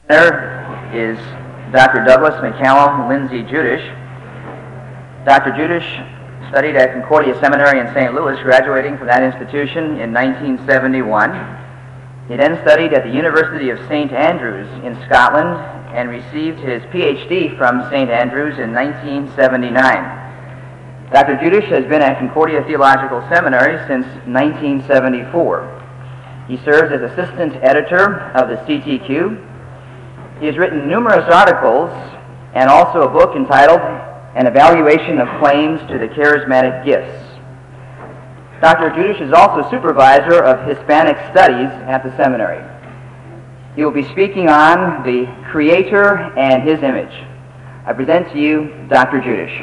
There is Dr. Douglas McCallum Lindsay Judish. Dr. Judish studied at Concordia Seminary in St. Louis, graduating from that institution in 1971. He then studied at the University of St. Andrews in Scotland and received his PhD from St. Andrews in 1979. Dr. Judish has been at Concordia Theological Seminary since 1974. He serves as assistant editor of the CTQ. He has written numerous articles and also a book entitled An Evaluation of Claims to the Charismatic Gifts. Dr. Judish is also supervisor of Hispanic Studies at the seminary. He will be speaking on the Creator and His image. I present to you Dr. Judish.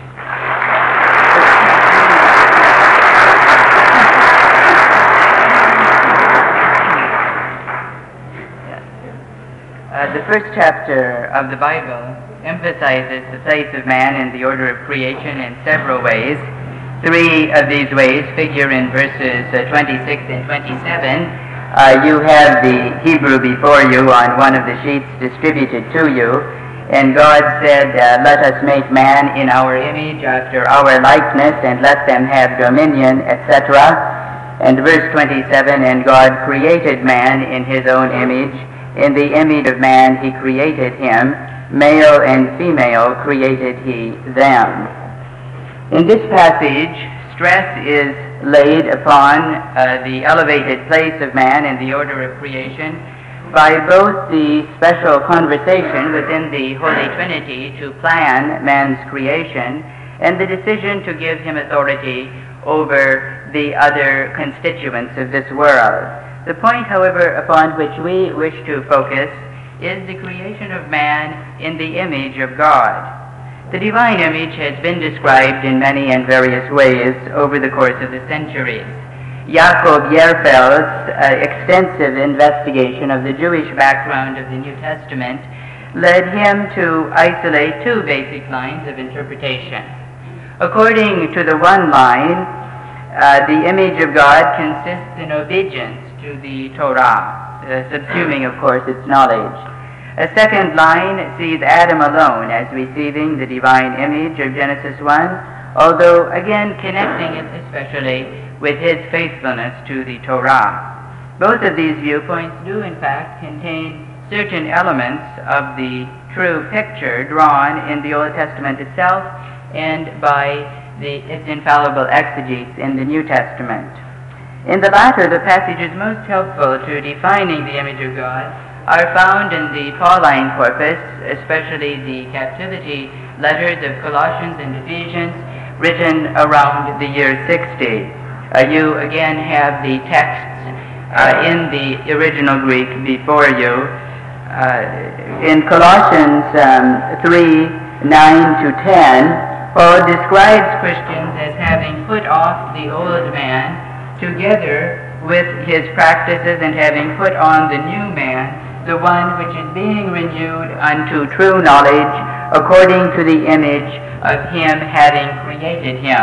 The first chapter of the Bible emphasizes the place of man in the order of creation in several ways. Three of these ways figure in verses 26 and 27. You have the Hebrew before you on one of the sheets distributed to you. And God said, let us make man in our image, after our likeness, and let them have dominion, etc. And verse 27, and God created man in his own image. In the image of man he created him. Male and female created he them. In this passage, stress is laid upon the elevated place of man in the order of creation by both the special conversation within the Holy Trinity to plan man's creation and the decision to give him authority over the other constituents of this world. The point, however, upon which we wish to focus is the creation of man in the image of God. The divine image has been described in many and various ways over the course of the centuries. Jacob Yerfeld's extensive investigation of the Jewish background of the New Testament led him to isolate two basic lines of interpretation. According to the one line, the image of God consists in obedience to the Torah, subsuming, of course, its knowledge. A second line sees Adam alone as receiving the divine image of Genesis 1, although again connecting it especially with his faithfulness to the Torah. Both of these viewpoints do in fact contain certain elements of the true picture drawn in the Old Testament itself and by its infallible exegetes in the New Testament. In the latter, the passages most helpful to defining the image of God are found in the Pauline corpus, especially the captivity letters of Colossians and Ephesians, written around the year 60. You again have the texts in the original Greek before you. In Colossians 3, 9 to 10, Paul describes Christians as having put off the old man together with his practices and having put on the new man, the one which is being renewed unto true knowledge according to the image of him having created him.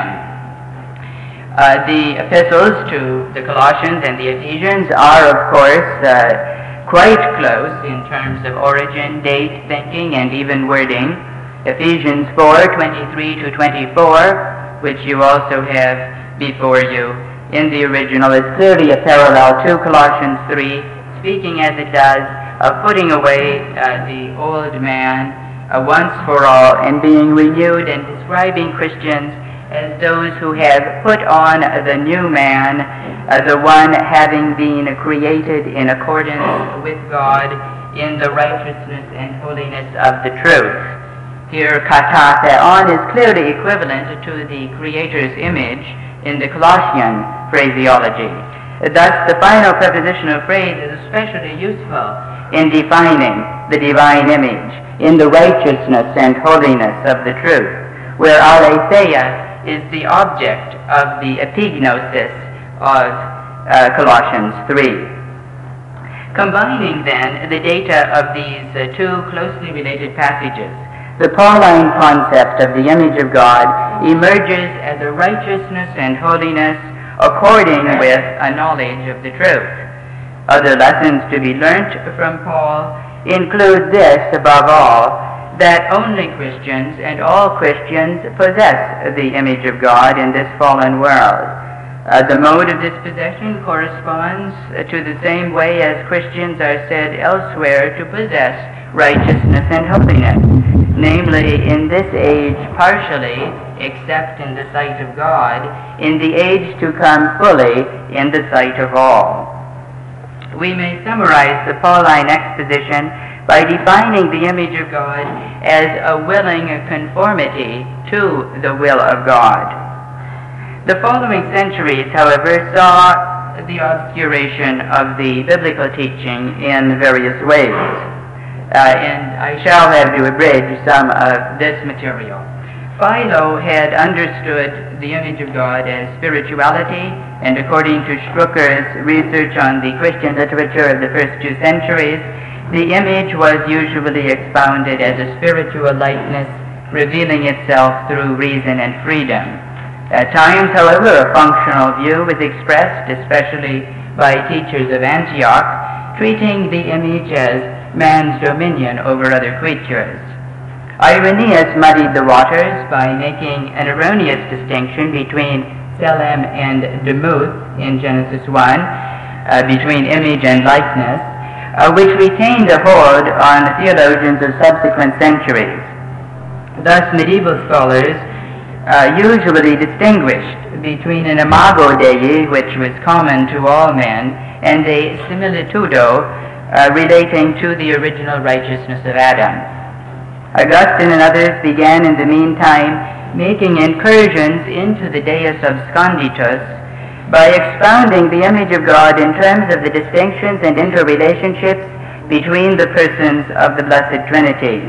The epistles to the Colossians and the Ephesians are, of course, quite close in terms of origin, date, thinking, and even wording. Ephesians 4, 23 to 24, which you also have before you in the original, is clearly a parallel to Colossians 3, speaking as it does of putting away the old man once for all and being renewed, and describing Christians as those who have put on the new man, the one having been created in accordance with God in the righteousness and holiness of the truth. Here, kata theon is clearly equivalent to the Creator's image in the Colossian phraseology. Thus, the final prepositional phrase is especially useful in defining the divine image in the righteousness and holiness of the truth, where aletheia is the object of the epignosis of Colossians 3. Combining, then, the data of these two closely related passages, the Pauline concept of the image of God emerges as a righteousness and holiness according with a knowledge of the truth. Other lessons to be learnt from Paul include this above all, that only Christians and all Christians possess the image of God in this fallen world. The mode of this possession corresponds to the same way as Christians are said elsewhere to possess righteousness and holiness, namely in this age partially, except in the sight of God, in the age to come fully in the sight of all. We may summarize the Pauline exposition by defining the image of God as a willing conformity to the will of God. The following centuries, however, saw the obscuration of the biblical teaching in various ways, and I shall have to abridge some of this material. Philo had understood the image of God as spirituality, and according to Strucker's research on the Christian literature of the first 2 centuries, the image was usually expounded as a spiritual likeness revealing itself through reason and freedom. At times, however, a functional view was expressed, especially by teachers of Antioch, treating the image as man's dominion over other creatures. Irenaeus muddied the waters by making an erroneous distinction between Tselem and Demuth in Genesis 1, between image and likeness, which retained a hold on theologians of subsequent centuries. Thus, medieval scholars usually distinguished between an imago Dei, which was common to all men, and a similitudo relating to the original righteousness of Adam. Augustine and others began in the meantime making incursions into the Deus absconditus by expounding the image of God in terms of the distinctions and interrelationships between the persons of the Blessed Trinity.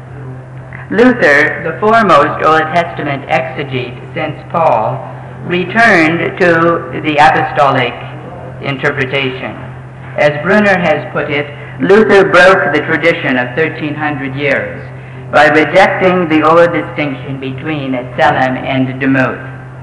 Luther, the foremost Old Testament exegete since Paul, returned to the apostolic interpretation. As Brunner has put it, Luther broke the tradition of 1,300 years by rejecting the old distinction between Tselem and Demuth.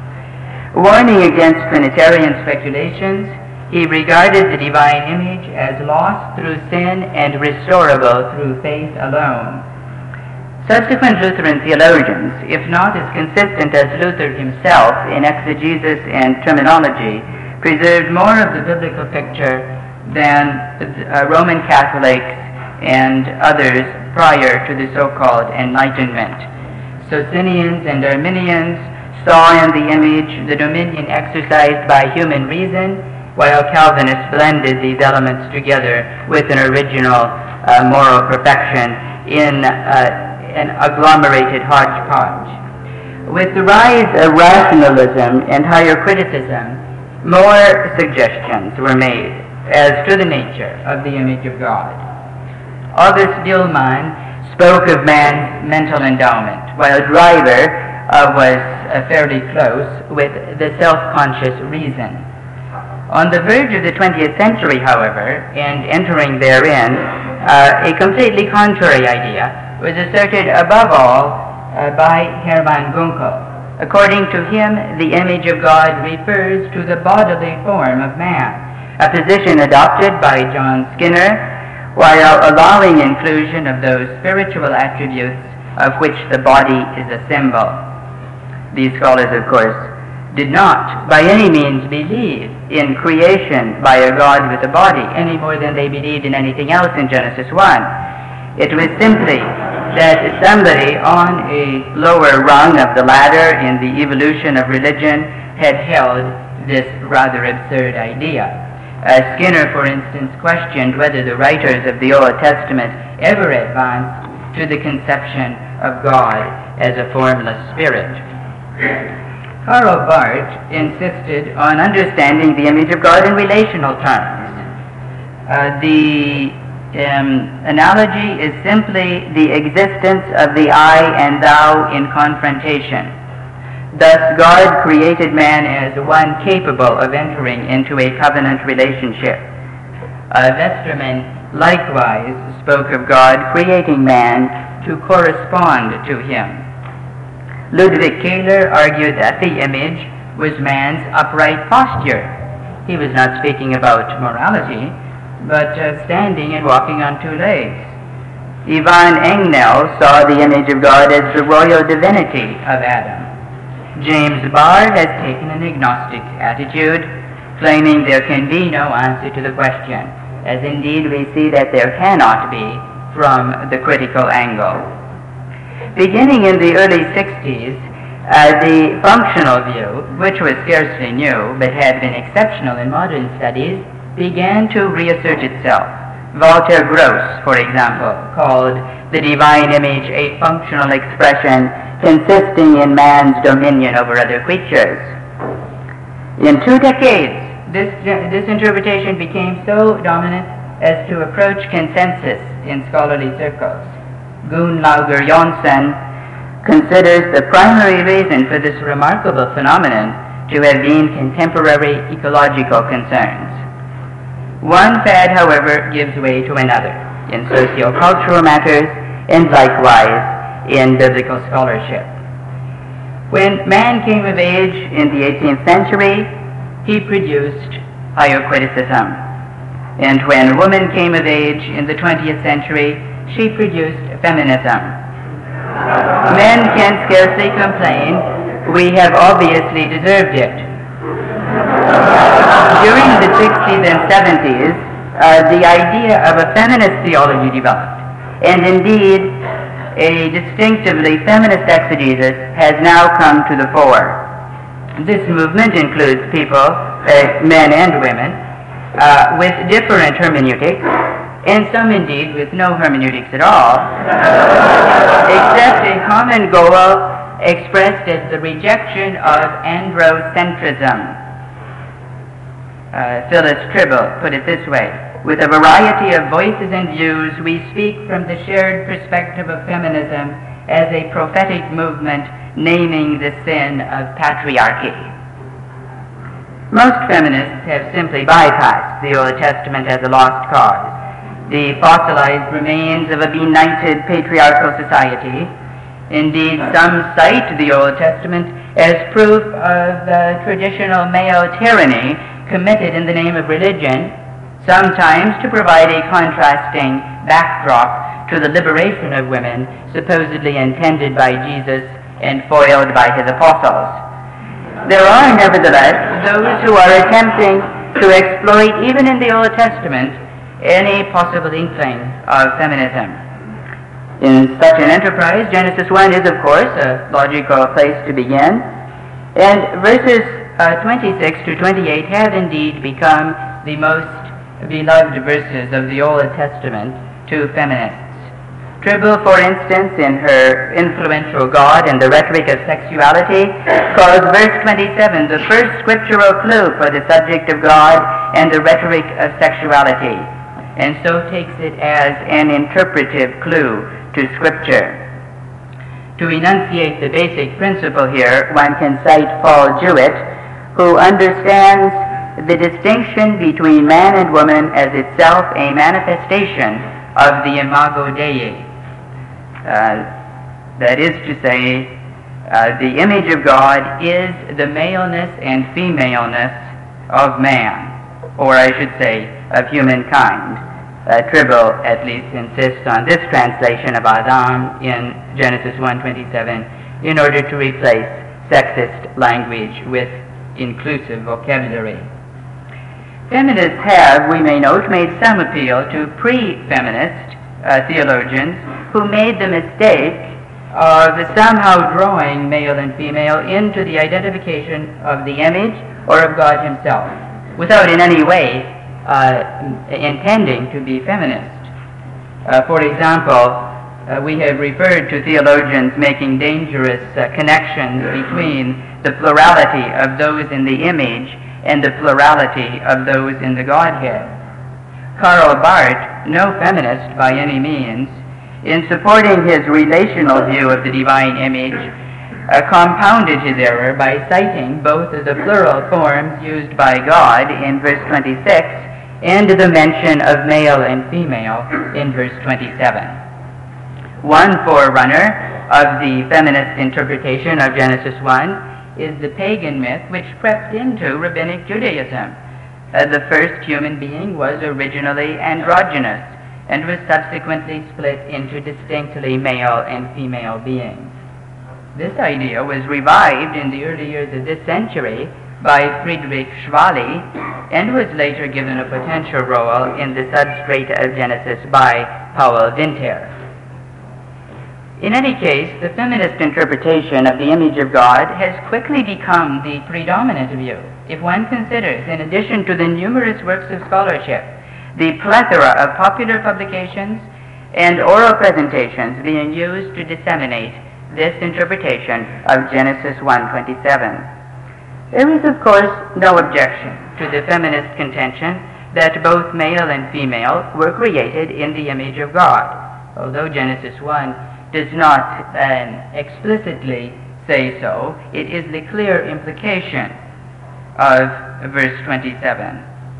Warning against Trinitarian speculations, he regarded the divine image as lost through sin and restorable through faith alone. Subsequent Lutheran theologians, if not as consistent as Luther himself in exegesis and terminology, preserved more of the biblical picture than Roman Catholics and others prior to the so-called Enlightenment. Socinians and Arminians saw in the image the dominion exercised by human reason, while Calvinists blended these elements together with an original moral perfection in an agglomerated hodgepodge. With the rise of rationalism and higher criticism, more suggestions were made as to the nature of the image of God. August Dillmann spoke of man's mental endowment, while Driver was fairly close with the self-conscious reason. On the verge of the 20th century, however, and entering therein, a completely contrary idea was asserted above all by Hermann Gunkel. According to him, the image of God refers to the bodily form of man, a position adopted by John Skinner, while allowing inclusion of those spiritual attributes of which the body is a symbol. These scholars, of course, did not by any means believe in creation by a God with a body, any more than they believed in anything else in Genesis 1. It was simply that somebody on a lower rung of the ladder in the evolution of religion had held this rather absurd idea. Skinner, for instance, questioned whether the writers of the Old Testament ever advanced to the conception of God as a formless spirit. Karl Barth insisted on understanding the image of God in relational terms. The analogy is simply the existence of the I and thou in confrontation. Thus, God created man as one capable of entering into a covenant relationship. Westermann likewise spoke of God creating man to correspond to him. Ludwig Kahler argued that the image was man's upright posture. He was not speaking about morality, but standing and walking on two legs. Ivan Engnell saw the image of God as the royal divinity of Adam. James Barr has taken an agnostic attitude, claiming there can be no answer to the question, as indeed we see that there cannot be from the critical angle. Beginning in the early 60s, the functional view, which was scarcely new but had been exceptional in modern studies, began to reassert itself. Walter Gross, for example, called the divine image a functional expression consisting in man's dominion over other creatures. In 2 decades, this interpretation became so dominant as to approach consensus in scholarly circles. Gunnlaugur Jonsson considers the primary reason for this remarkable phenomenon to have been contemporary ecological concerns. One fad, however, gives way to another in socio-cultural matters and likewise in biblical scholarship. When man came of age in the 18th century, he produced higher criticism. And when woman came of age in the 20th century, she produced feminism. Men can scarcely complain. We have obviously deserved it. During the 60s and 70s, the idea of a feminist theology developed, and indeed a distinctively feminist exegesis has now come to the fore. This movement includes people, men and women, with different hermeneutics, and some indeed with no hermeneutics at all, except a common goal expressed as the rejection of androcentrism. Phyllis Tribble put it this way: with a variety of voices and views, we speak from the shared perspective of feminism as a prophetic movement naming the sin of patriarchy. Most feminists have simply bypassed the Old Testament as a lost cause, the fossilized remains of a benighted patriarchal society. Indeed, some cite the Old Testament as proof of traditional male tyranny committed in the name of religion, sometimes to provide a contrasting backdrop to the liberation of women supposedly intended by Jesus and foiled by his apostles. There are, nevertheless, those who are attempting to exploit, even in the Old Testament, any possible inkling of feminism. In such an enterprise, Genesis 1 is, of course, a logical place to begin, and verses 26 to 28 have indeed become the most beloved verses of the Old Testament to feminists. Tribble, for instance, in her influential God and the Rhetoric of Sexuality, calls verse 27 the first scriptural clue for the subject of God and the rhetoric of sexuality, and so takes it as an interpretive clue to Scripture. To enunciate the basic principle here, one can cite Paul Jewett, who understands the distinction between man and woman as itself a manifestation of the imago Dei. That is to say, the image of God is the maleness and femaleness of man, or I should say, of humankind. Tribble at least insists on this translation of Adam in Genesis 1:27 in order to replace sexist language with inclusive vocabulary. Feminists have, we may note, made some appeal to pre-feminist theologians who made the mistake of somehow drawing male and female into the identification of the image or of God himself, without in any way intending to be feminist. For example, we have referred to theologians making dangerous connections between the plurality of those in the image and the plurality of those in the Godhead. Karl Barth, no feminist by any means, in supporting his relational view of the divine image, compounded his error by citing both the plural forms used by God in verse 26 and the mention of male and female in verse 27. One forerunner of the feminist interpretation of Genesis 1 is the pagan myth which crept into rabbinic Judaism. The first human being was originally androgynous, and was subsequently split into distinctly male and female beings. This idea was revived in the early years of this century by Friedrich Schwally and was later given a potential role in the Substrata of Genesis by Paul Winter. In any case, the feminist interpretation of the image of God has quickly become the predominant view if one considers, in addition to the numerous works of scholarship, the plethora of popular publications and oral presentations being used to disseminate this interpretation of Genesis 1:27. There is, of course, no objection to the feminist contention that both male and female were created in the image of God, although Genesis 1 does not explicitly say so. It is the clear implication of verse 27.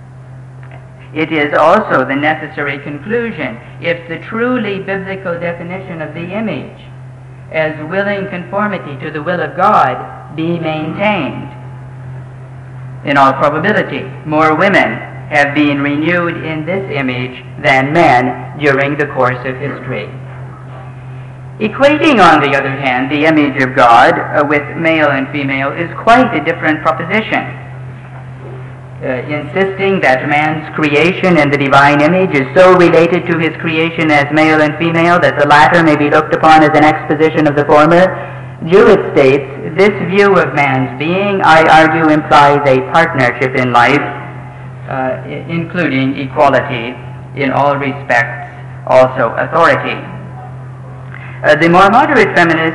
It is also the necessary conclusion if the truly biblical definition of the image as willing conformity to the will of God be maintained. In all probability, more women have been renewed in this image than men during the course of history. Equating, on the other hand, the image of God with male and female is quite a different proposition. Insisting that man's creation in the divine image is so related to his creation as male and female that the latter may be looked upon as an exposition of the former, Jewett states, this view of man's being, I argue, implies a partnership in life, including equality in all respects, also authority. The more moderate feminists,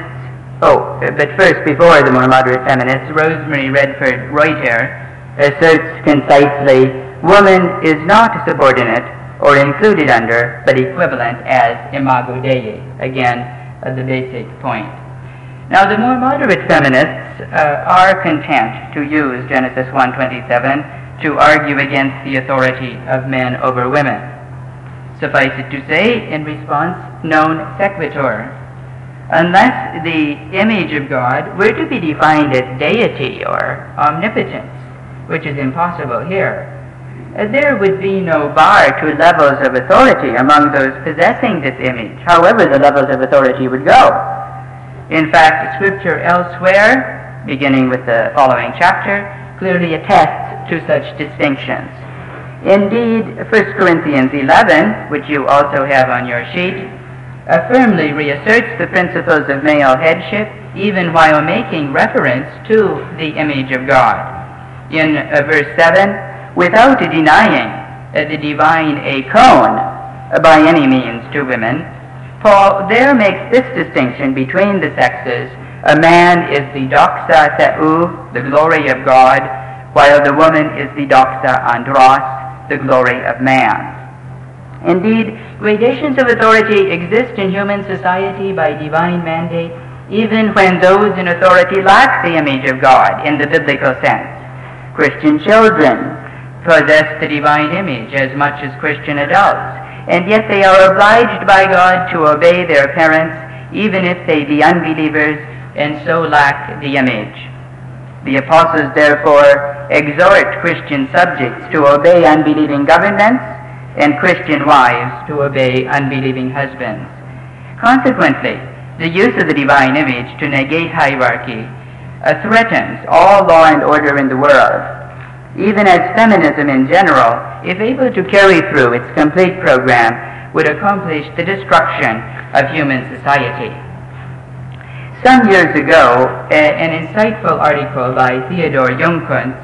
but first, before the more moderate feminists, Rosemary Redford Reuter asserts concisely, woman is not subordinate or included under, but equivalent as imago Dei. Again, the basic point. Now, the more moderate feminists are content to use Genesis 1:27 to argue against the authority of men over women. Suffice it to say, in response, non sequitur. Unless the image of God were to be defined as deity or omnipotence, which is impossible here, there would be no bar to levels of authority among those possessing this image, however the levels of authority would go. In fact, Scripture elsewhere, beginning with the following chapter, clearly attests to such distinctions. Indeed, 1 Corinthians 11, which you also have on your sheet, firmly reasserts the principles of male headship, even while making reference to the image of God. In verse 7, without denying the divine eikon by any means to women, Paul there makes this distinction between the sexes. A man is the doxa theou, the glory of God, while the woman is the doxa andros, the glory of man. Indeed, gradations of authority exist in human society by divine mandate, even when those in authority lack the image of God in the biblical sense. Christian children possess the divine image as much as Christian adults, and yet they are obliged by God to obey their parents, even if they be unbelievers and so lack the image. The apostles therefore exhort Christian subjects to obey unbelieving governments and Christian wives to obey unbelieving husbands. Consequently, the use of the divine image to negate hierarchy threatens all law and order in the world, even as feminism in general, if able to carry through its complete program, would accomplish the destruction of human society. Some years ago, an insightful article by Theodor Jungkuntz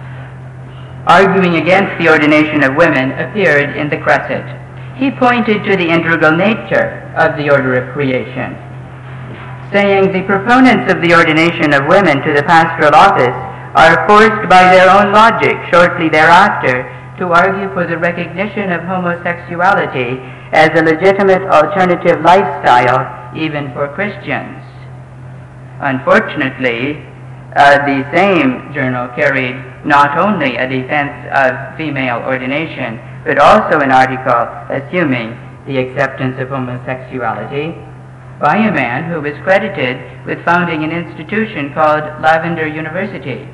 arguing against the ordination of women appeared in the Cresset. He pointed to the integral nature of the order of creation, saying the proponents of the ordination of women to the pastoral office are forced by their own logic shortly thereafter to argue for the recognition of homosexuality as a legitimate alternative lifestyle even for Christians. Unfortunately, the same journal carried not only a defense of female ordination, but also an article assuming the acceptance of homosexuality by a man who was credited with founding an institution called Lavender University.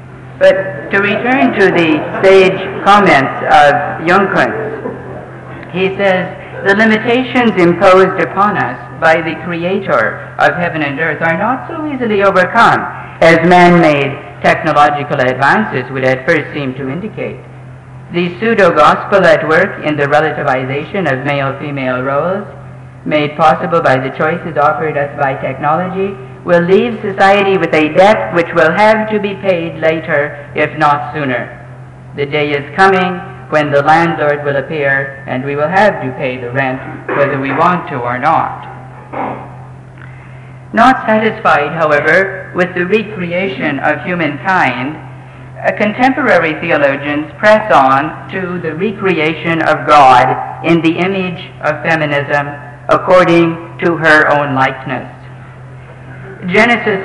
But to return to the sage comments of Jungkuntz, he says, the limitations imposed upon us by the Creator of heaven and earth are not so easily overcome as man-made technological advances would at first seem to indicate. The pseudo-gospel at work in the relativization of male-female roles, made possible by the choices offered us by technology, will leave society with a debt which will have to be paid later, if not sooner. The day is coming when the landlord will appear and we will have to pay the rent whether we want to or not. Not satisfied, however, with the recreation of humankind, contemporary theologians press on to the recreation of God in the image of feminism according to her own likeness. Genesis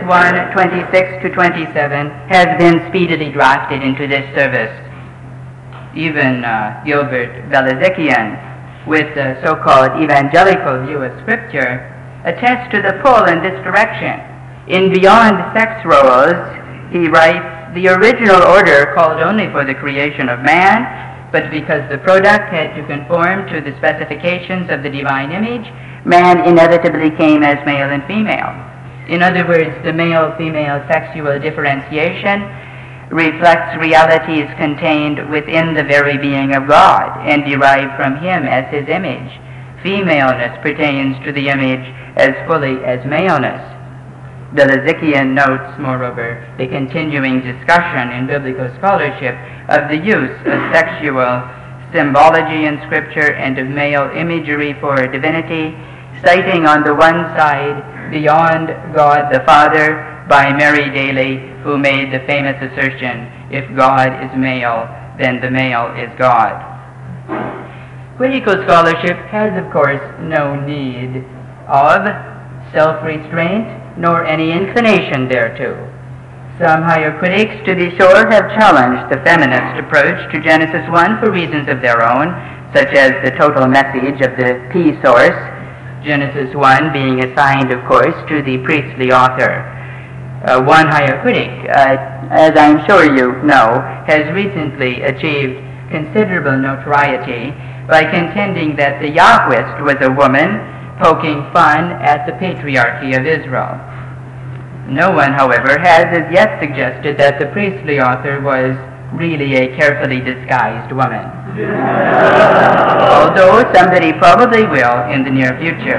1:26-27 has been speedily drafted into this service. Even Gilbert Belazikian, with the so-called evangelical view of Scripture, attests to the pull in this direction. In Beyond Sex Roles, he writes, the original order called only for the creation of man, but because the product had to conform to the specifications of the divine image, man inevitably came as male and female. In other words, the male-female sexual differentiation reflects realities contained within the very being of God and derived from Him as His image. Femaleness pertains to the image as fully as maleness. Belazikian notes, moreover, the continuing discussion in biblical scholarship of the use of sexual symbology in Scripture and of male imagery for divinity, citing on the one side Beyond God the Father by Mary Daly, who made the famous assertion, if God is male, then the male is God. Critical scholarship has, of course, no need of self-restraint nor any inclination thereto. Some higher critics, to be sure, have challenged the feminist approach to Genesis 1 for reasons of their own, such as the total message of the P-source, Genesis 1 being assigned, of course, to the priestly author. One higher critic, as I'm sure you know, has recently achieved considerable notoriety by contending that the Yahwist was a woman poking fun at the patriarchy of Israel. No one, however, has as yet suggested that the priestly author was really a carefully disguised woman. Although somebody probably will in the near future.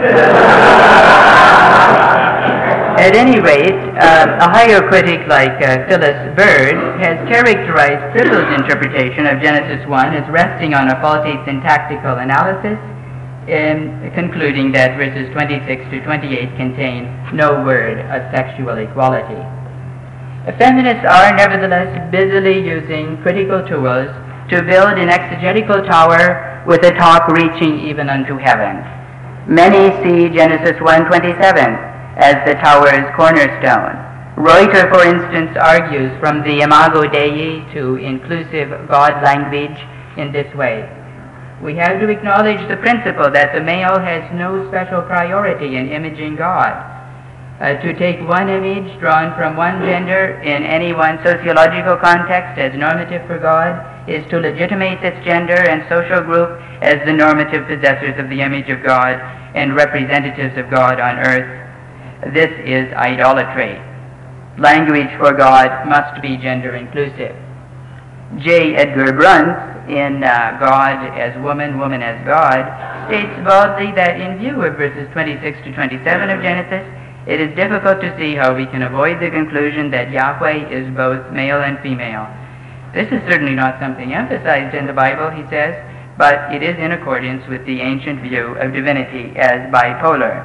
At any rate, a higher critic like Phyllis Bird has characterized Tripple's interpretation of Genesis 1 as resting on a faulty syntactical analysis, concluding that verses 26-28 contain no word of sexual equality. Feminists are nevertheless busily using critical tools to build an exegetical tower with a top reaching even unto heaven. Many see Genesis 1:27 as the tower's cornerstone. Reuter, for instance, argues from the Imago Dei to inclusive God language in this way. We have to acknowledge the principle that the male has no special priority in imaging God. To take one image drawn from one gender in any one sociological context as normative for God is to legitimate this gender and social group as the normative possessors of the image of God and representatives of God on earth. This is idolatry. Language for God must be gender inclusive. J. Edgar Bruns, in God as Woman, Woman as God, states boldly that in view of verses 26-27 of Genesis, it is difficult to see how we can avoid the conclusion that Yahweh is both male and female. This is certainly not something emphasized in the Bible, he says, but it is in accordance with the ancient view of divinity as bipolar.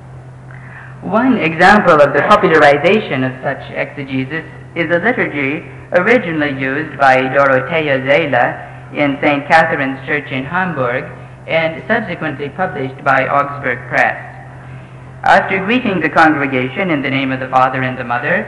One example of the popularization of such exegesis is a liturgy originally used by Dorothea Zela in St. Catherine's Church in Hamburg and subsequently published by Augsburg Press. After greeting the congregation in the name of the Father and the Mother,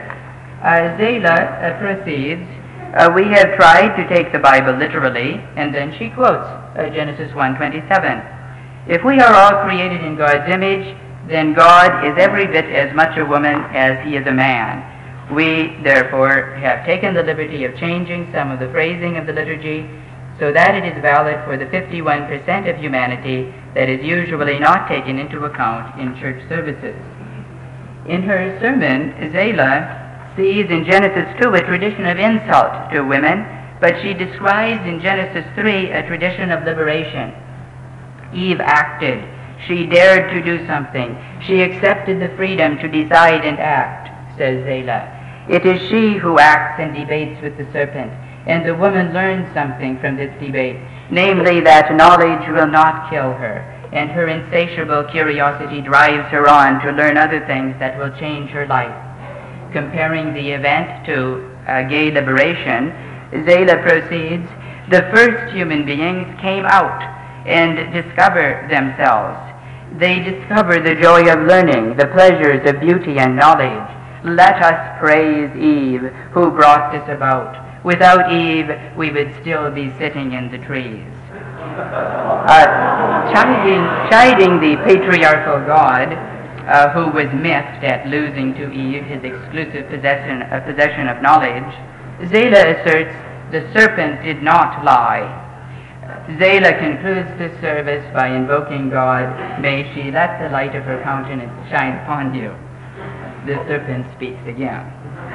Zela proceeds, we have tried to take the Bible literally, and then she quotes Genesis 1:27. If we are all created in God's image, then God is every bit as much a woman as he is a man. We, therefore, have taken the liberty of changing some of the phrasing of the liturgy so that it is valid for the 51% of humanity that is usually not taken into account in church services. In her sermon, Zela sees in Genesis 2 a tradition of insult to women, but she describes in Genesis 3 a tradition of liberation. Eve acted. She dared to do something. She accepted the freedom to decide and act, says Zela. It is she who acts and debates with the serpent, and the woman learns something from this debate, namely that knowledge will not kill her, and her insatiable curiosity drives her on to learn other things that will change her life. Comparing the event to gay liberation, Zela proceeds, the first human beings came out and discover themselves. They discover the joy of learning, the pleasures of beauty and knowledge. Let us praise Eve, who brought this about. Without Eve, we would still be sitting in the trees. Chiding the patriarchal God, who was miffed at losing to Eve his exclusive possession of knowledge, Zela asserts the serpent did not lie. Zela concludes this service by invoking God, may she let the light of her countenance shine upon you. The serpent speaks again.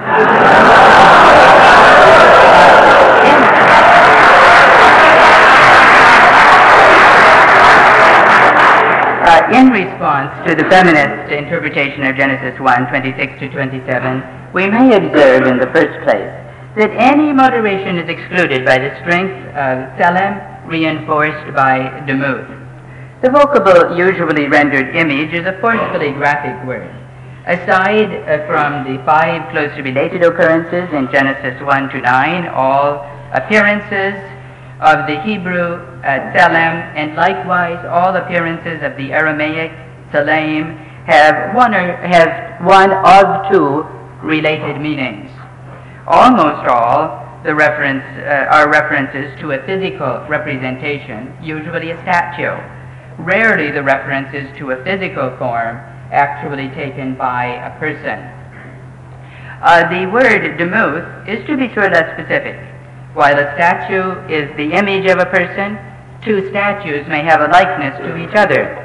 In response to the feminist interpretation of Genesis 1, 26 to 27, we may observe in the first place that any moderation is excluded by the strength of Tselem reinforced by Demuth. The vocable usually rendered image is a forcefully graphic word. Aside from the 5 closely related occurrences in Genesis 1 to 9, all appearances of the Hebrew Tselem and likewise all appearances of the Aramaic Tselem have one of 2 related meanings. Almost all the are references to a physical representation, usually a statue. Rarely the references to a physical form actually taken by a person. The word demuth is, to be sure, less specific. While a statue is the image of a person, 2 statues may have a likeness to each other.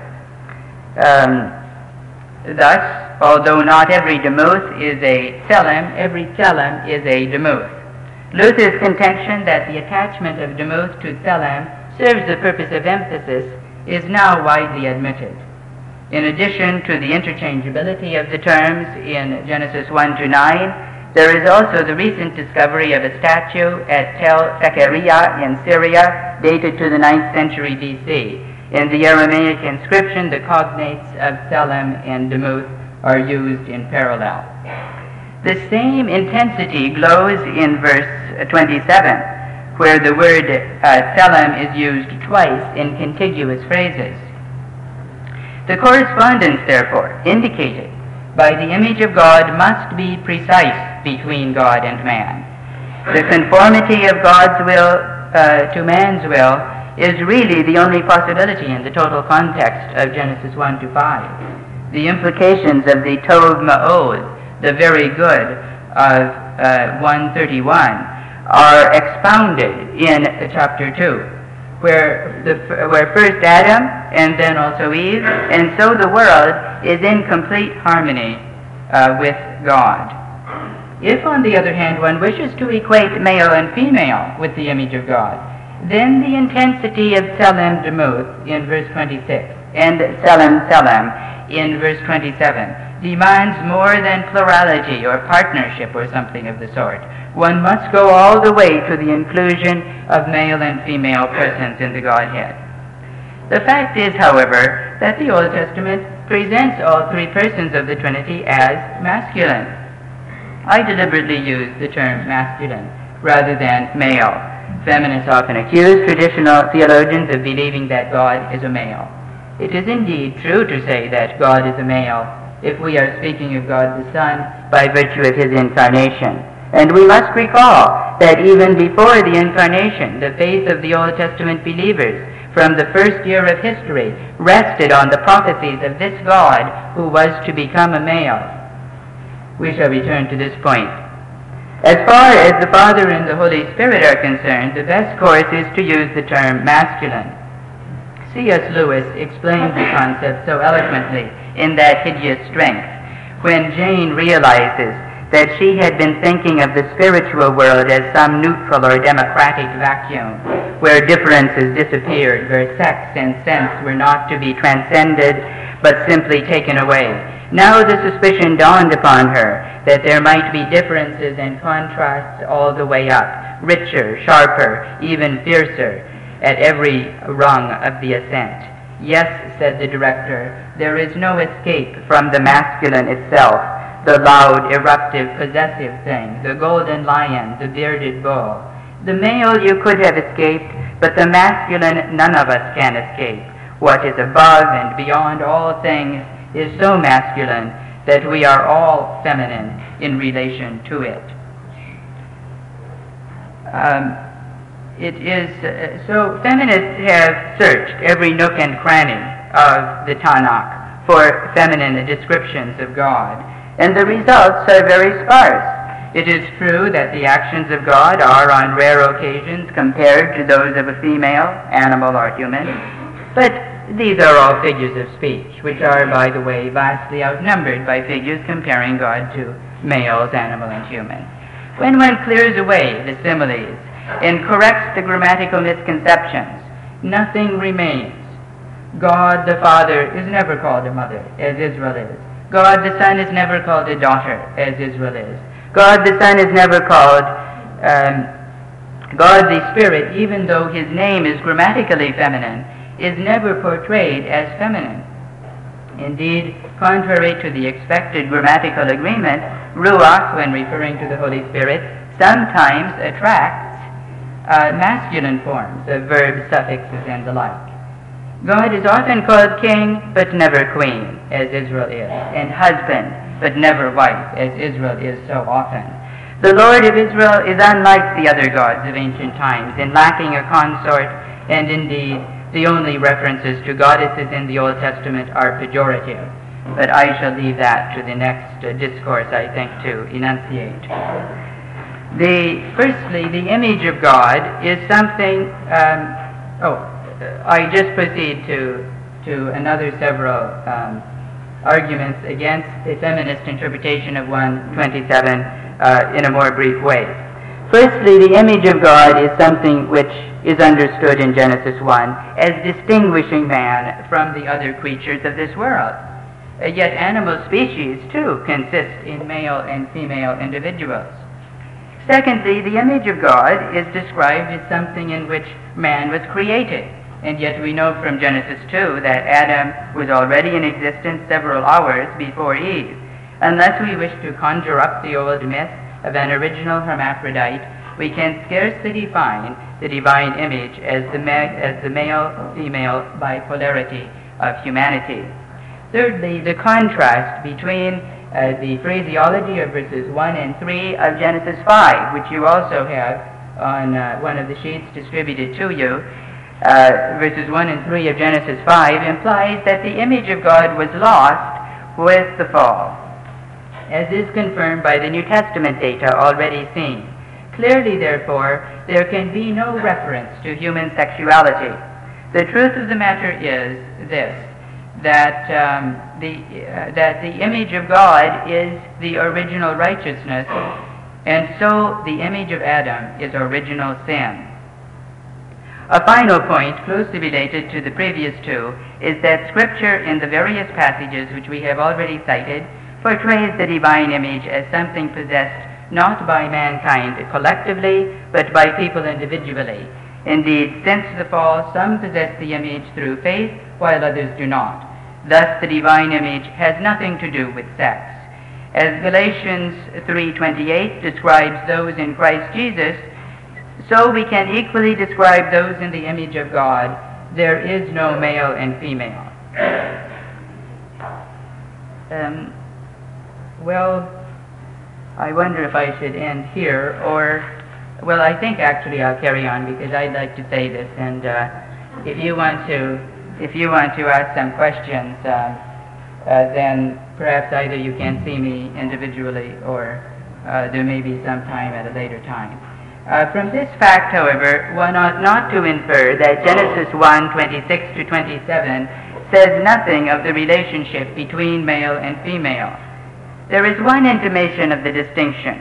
Thus, although not every demuth is a tselem, every tselem is a demuth. Luther's contention that the attachment of demuth to tselem serves the purpose of emphasis is now widely admitted. In addition to the interchangeability of the terms in Genesis 1 to 9, there is also the recent discovery of a statue at Tel Fekheria in Syria, dated to the 9th century BC. In the Aramaic inscription, the cognates of Tselem and Demuth are used in parallel. The same intensity glows in verse 27, where the word Tselem is used twice in contiguous phrases. The correspondence, therefore, indicated by the image of God must be precise between God and man. The conformity of God's will to man's will is really the only possibility in the total context of Genesis 1 to 5. The implications of the Tov Ma'od, the very good of 131, are expounded in chapter 2. Where first Adam and then also Eve, and so the world is in complete harmony with God. If, on the other hand, one wishes to equate male and female with the image of God, then the intensity of Tselem Demuth in verse 26 and Tselem Tselem in verse 27 demands more than plurality or partnership or something of the sort. One must go all the way to the inclusion of male and female persons in the Godhead. The fact is, however, that the Old Testament presents all 3 persons of the Trinity as masculine. I deliberately use the term masculine rather than male. Feminists often accuse traditional theologians of believing that God is a male. It is indeed true to say that God is a male if we are speaking of God the Son by virtue of his incarnation. And we must recall that even before the incarnation, the faith of the Old Testament believers from the first year of history rested on the prophecies of this God who was to become a male. We shall return to this point. As far as the Father and the Holy Spirit are concerned, the best course is to use the term masculine. C.S. Lewis explained the concept so eloquently in That Hideous Strength, when Jane realizes that she had been thinking of the spiritual world as some neutral or democratic vacuum, where differences disappeared, where sex and sense were not to be transcended, but simply taken away. Now the suspicion dawned upon her that there might be differences and contrasts all the way up, richer, sharper, even fiercer, at every rung of the ascent. Yes, said the director, there is no escape from the masculine itself, the loud, eruptive, possessive thing, the golden lion, the bearded bull. The male you could have escaped, but the masculine none of us can escape. What is above and beyond all things is so masculine that we are all feminine in relation to it. So feminists have searched every nook and cranny of the Tanakh for feminine descriptions of God, and the results are very sparse. It is true that the actions of God are on rare occasions compared to those of a female, animal or human, but these are all figures of speech, which are, by the way, vastly outnumbered by figures comparing God to males, animal, and human. When one clears away the similes and corrects the grammatical misconceptions, nothing remains. God the Father is never called a mother, as Israel is. God the Son is never called a daughter, as Israel is. God the Son is never called God the Spirit, even though his name is grammatically feminine, is never portrayed as feminine. Indeed, contrary to the expected grammatical agreement, Ruach, when referring to the Holy Spirit, sometimes attracts masculine forms of verbs, suffixes, and the like. God is often called king, but never queen, as Israel is, and husband, but never wife, as Israel is so often. The Lord of Israel is unlike the other gods of ancient times in lacking a consort, and indeed, the only references to goddesses in the Old Testament are pejorative. But I shall leave that to the next discourse, I think, to enunciate. Firstly, the image of God is something... I just proceed to another several arguments against the feminist interpretation of 127 in a more brief way. Firstly, the image of God is something which is understood in Genesis 1 as distinguishing man from the other creatures of this world. Yet animal species, too, consist in male and female individuals. Secondly, the image of God is described as something in which man was created. And yet we know from Genesis 2 that Adam was already in existence several hours before Eve. Unless we wish to conjure up the old myth of an original hermaphrodite, we can scarcely define the divine image as the male-female bipolarity of humanity. Thirdly, the contrast between the phraseology of verses 1 and 3 of Genesis 5, which you also have on one of the sheets distributed to you, verses 1 and 3 of Genesis 5 implies that the image of God was lost with the fall, as is confirmed by the New Testament data already seen. Clearly, therefore, there can be no reference to human sexuality. The truth of the matter is this, that the image of God is the original righteousness, and so the image of Adam is original sin. A final point, closely related to the previous two, is that Scripture, in the various passages which we have already cited, portrays the divine image as something possessed not by mankind collectively, but by people individually. Indeed, since the fall, some possess the image through faith, while others do not. Thus, the divine image has nothing to do with sex. As Galatians 3:28 describes those in Christ Jesus, so we can equally describe those in the image of God. There is no male and female. I wonder if I should end here, or, well, I think actually I'll carry on because I'd like to say this, and if you want to ask some questions, then perhaps either you can see me individually or There may be some time at a later time. From this fact, however, one ought not to infer that Genesis 1:26 to 27 says nothing of the relationship between male and female. There is one intimation of the distinction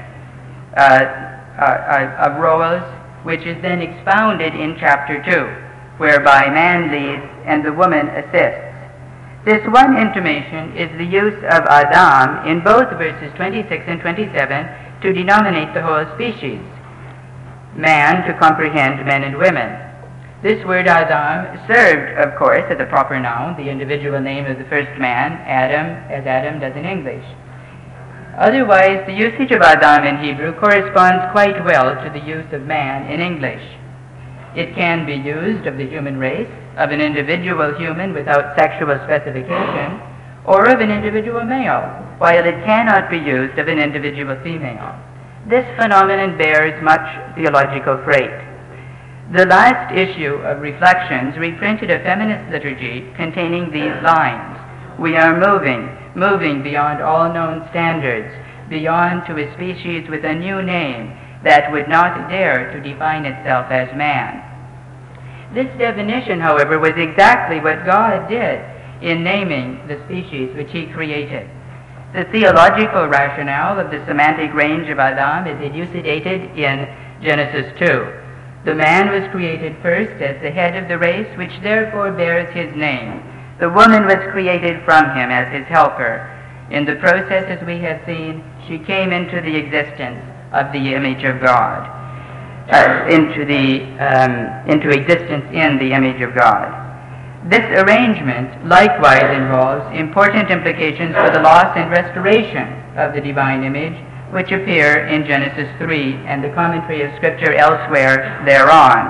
of roles, which is then expounded in chapter 2, whereby man leads and the woman assists. This one intimation is the use of Adam in both verses 26 and 27 to denominate the whole species, man to comprehend men and women. This word Adam served, of course, as a proper noun, the individual name of the first man, Adam, as Adam does in English. Otherwise, the usage of Adam in Hebrew corresponds quite well to the use of man in English. It can be used of the human race, of an individual human without sexual specification, or of an individual male, while it cannot be used of an individual female. This phenomenon bears much theological freight. The last issue of Reflections reprinted a feminist liturgy containing these lines: "We are moving beyond all known standards, beyond to a species with a new name that would not dare to define itself as man." This definition, however, was exactly what God did in naming the species which he created. The theological rationale of the semantic range of Adam is elucidated in Genesis 2. The man was created first as the head of the race, which therefore bears his name. The woman was created from him as his helper. In the process, as we have seen, she came into the existence of the image of God, into existence in the image of God. This arrangement likewise involves important implications for the loss and restoration of the divine image, which appear in Genesis 3 and the commentary of Scripture elsewhere thereon.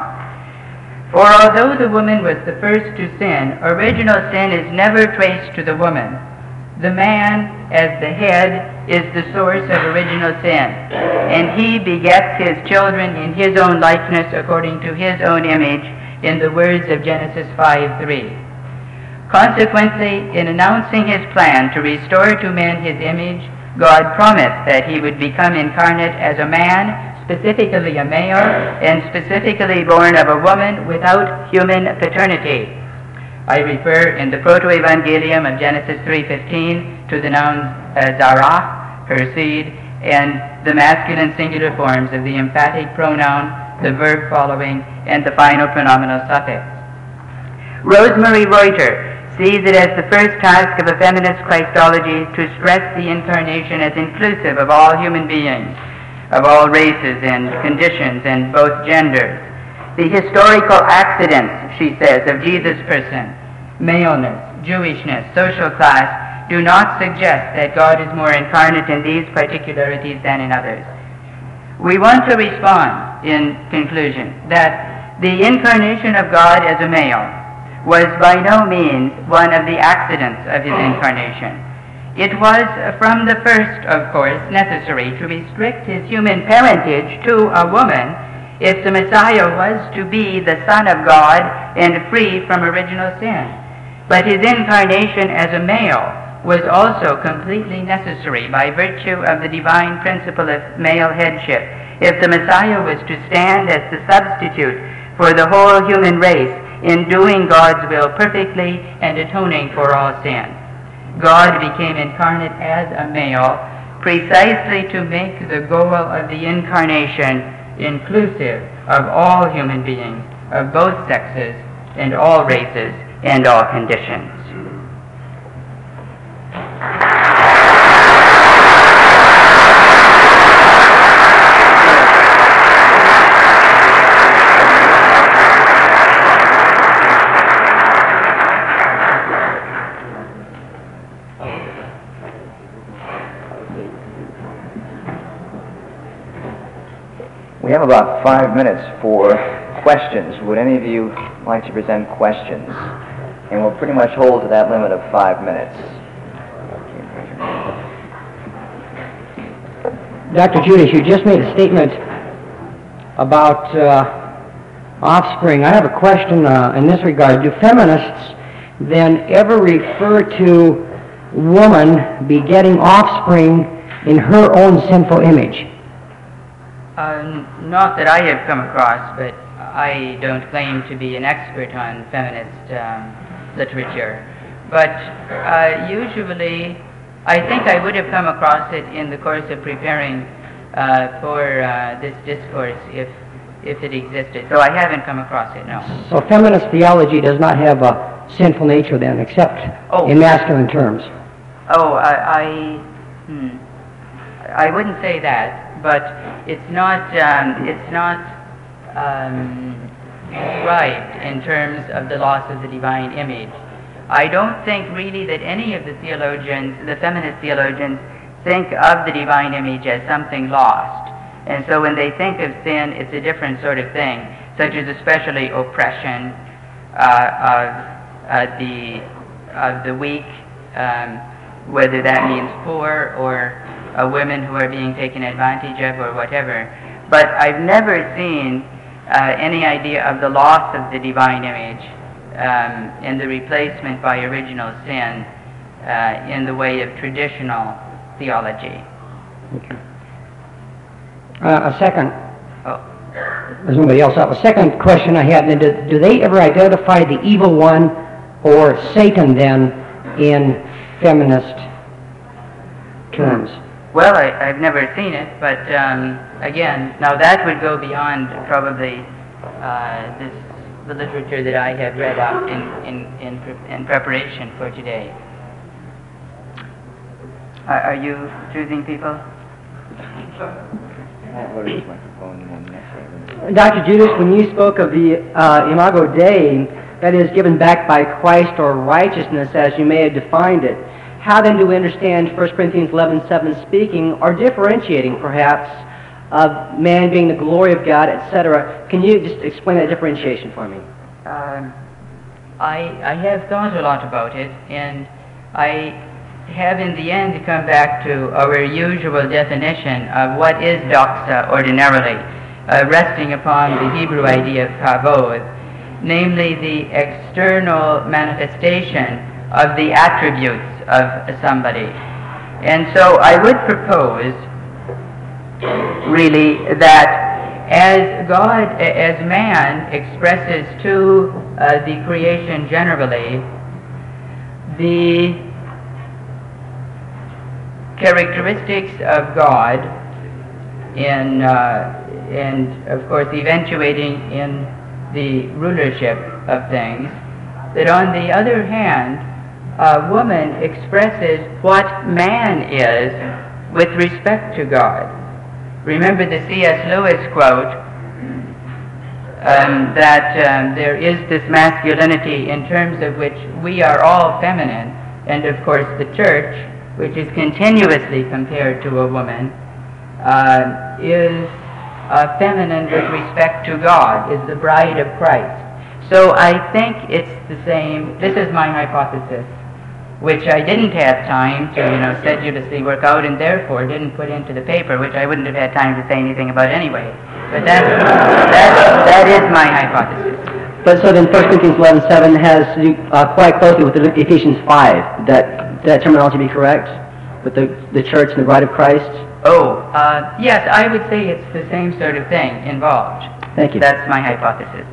For although the woman was the first to sin, original sin is never traced to the woman. The man, as the head, is the source of original sin, and he begets his children in his own likeness according to his own image, in the words of Genesis 5:3. Consequently, in announcing his plan to restore to man his image, God promised that he would become incarnate as a man, specifically a male, and specifically born of a woman without human paternity. I refer in the Proto-Evangelium of Genesis 3:15 to the nouns Zarah, her seed, and the masculine singular forms of the emphatic pronoun, the verb following, and the final pronominal suffix. Rosemary Reuter sees it as the first task of a feminist Christology to stress the incarnation as inclusive of all human beings, of all races and conditions and both genders. The historical accidents, she says, of Jesus' person, maleness, Jewishness, social class, do not suggest that God is more incarnate in these particularities than in others. We want to respond, in conclusion, that the incarnation of God as a male was by no means one of the accidents of his incarnation. It was from the first, of course, necessary to restrict his human parentage to a woman if the Messiah was to be the Son of God and free from original sin. But his incarnation as a male was also completely necessary by virtue of the divine principle of male headship if the Messiah was to stand as the substitute for the whole human race in doing God's will perfectly and atoning for all sin. God became incarnate as a male precisely to make the goal of the incarnation inclusive of all human beings, of both sexes and all races and all conditions. We have about 5 minutes for questions. Would any of you like to present questions? And we'll pretty much hold to that limit of 5 minutes. Dr. Judish, you just made a statement about offspring. I have a question in this regard. Do feminists then ever refer to woman begetting offspring in her own sinful image? Not that I have come across, but I don't claim to be an expert on feminist literature. But usually, I think I would have come across it in the course of preparing for this discourse if it existed. So I haven't come across it, no. So feminist theology does not have a sinful nature then, except in masculine terms? Oh, I wouldn't say that, but it's not right in terms of the loss of the divine image. I don't think really that any of the theologians, the feminist theologians, think of the divine image as something lost. And so when they think of sin, it's a different sort of thing, such as especially oppression of the weak, whether that means poor or women who are being taken advantage of or whatever. But I've never seen any idea of the loss of the divine image and the replacement by original sin in the way of traditional theology. Okay. A second. There's nobody else up. A second question I had: do they ever identify the evil one or Satan then in feminist terms? Well, I've never seen it, but again, now that would go beyond probably the literature that I have read up in preparation for today. Are you choosing people? Dr. Judas, when you spoke of the Imago Dei, that is given back by Christ or righteousness as you may have defined it, how then do we understand 1 Corinthians 11:7 speaking or differentiating perhaps of man being the glory of God, etc.? Can you just explain that differentiation for me? I have thought a lot about it, and I have in the end come back to our usual definition of what is doxa ordinarily, resting upon the Hebrew idea of kavod, namely the external manifestation of the attributes of somebody. And so I would propose really that as God, as man expresses to the creation generally the characteristics of God and of course eventuating in the rulership of things, that on the other hand, woman expresses what man is with respect to God. Remember the C.S. Lewis quote that there is this masculinity in terms of which we are all feminine, and of course the church, which is continuously compared to a woman, is feminine with respect to God, is the bride of Christ. So I think it's the same. This is my hypothesis, which I didn't have time to, sedulously work out, and therefore didn't put into the paper, which I wouldn't have had time to say anything about anyway. But that is my hypothesis. But so then 1 Corinthians 11:7 has to do quite closely with Ephesians 5. That terminology be correct? With the church and the bride of Christ? Yes, I would say it's the same sort of thing involved. Thank you. That's my hypothesis.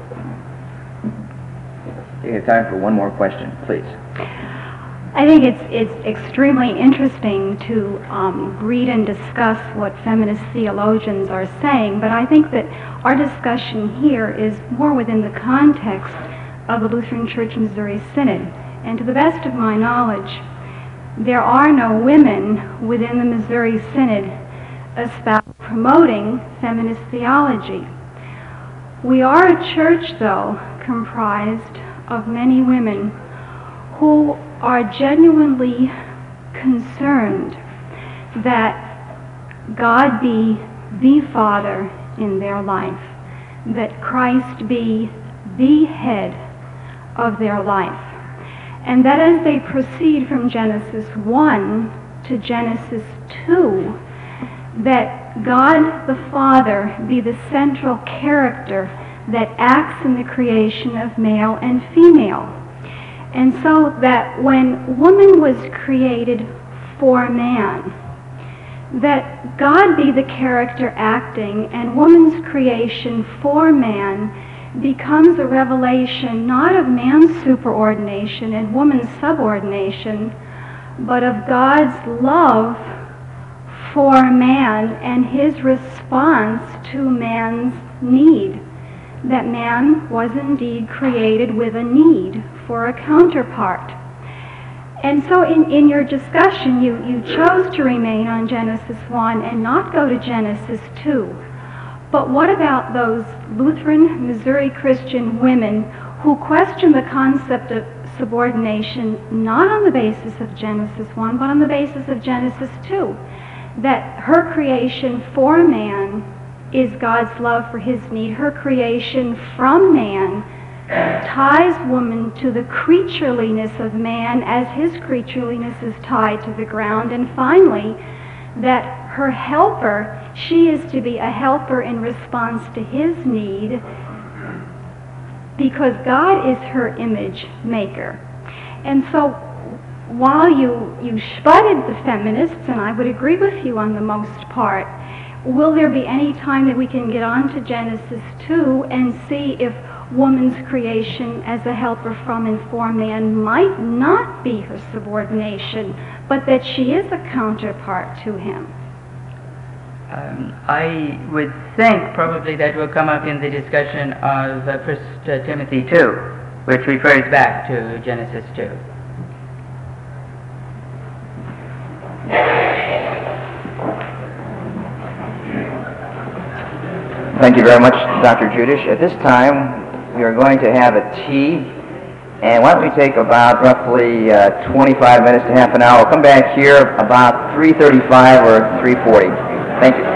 You have time for one more question, please. I think it's extremely interesting to read and discuss what feminist theologians are saying, but I think that our discussion here is more within the context of the Lutheran Church Missouri Synod. And to the best of my knowledge, there are no women within the Missouri Synod promoting feminist theology. We are a church, though, comprised of many women who are genuinely concerned that God be the Father in their life, that Christ be the head of their life, and that as they proceed from Genesis 1 to Genesis 2, that God the Father be the central character that acts in the creation of male and female. And so that when woman was created for man, that God be the character acting and woman's creation for man becomes a revelation not of man's superordination and woman's subordination, but of God's love for man and his response to man's need. That man was indeed created with a need for a counterpart. And so in your discussion, you chose to remain on Genesis 1 and not go to Genesis 2. But what about those Lutheran, Missouri Christian women who question the concept of subordination not on the basis of Genesis 1, but on the basis of Genesis 2? That her creation for man is God's love for his need. Her creation from man ties woman to the creatureliness of man as his creatureliness is tied to the ground. And finally, that her helper, she is to be a helper in response to his need because God is her image maker. And so while you spotted the feminists, and I would agree with you on the most part, will there be any time that we can get on to Genesis 2 and see if woman's creation as a helper from and for man might not be her subordination, but that she is a counterpart to him? I would think probably that will come up in the discussion of 1 Timothy 2, which refers back to Genesis 2. Thank you very much, Dr. Judish. At this time, we are going to have a tea, and why don't we take about roughly 25 minutes to half an hour. We'll come back here about 3:35 or 3:40. Thank you.